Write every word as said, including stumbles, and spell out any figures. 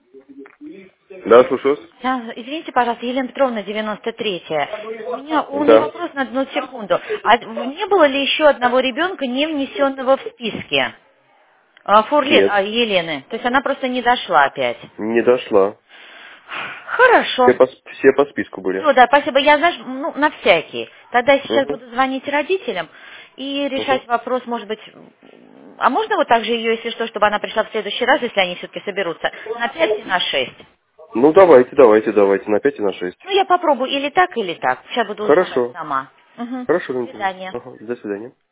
Да, слушаю вас. Да, извините, пожалуйста, Елена Петровна, девяносто третья. У меня, у меня Да. вопрос на одну секунду. А не было ли еще одного ребенка, не внесенного в списки? А, Фурлет, Нет, а, Елены. То есть она просто не дошла опять. не дошла. Все Хорошо. по, с- все по списку были. Все, да, спасибо. Я, знаешь, ну, на всякий. Тогда я сейчас Угу. буду звонить родителям и Угу. решать вопрос, может быть... А можно вот так же ее, если что, чтобы она пришла в следующий раз, если они все-таки соберутся, на пять и на шесть? Ну, давайте, давайте, давайте, на пять и на шесть. Ну, я попробую или так, или так. Сейчас буду узнавать Хорошо. сама. Угу. Хорошо, До Валентина. свидания. Ага, до свидания.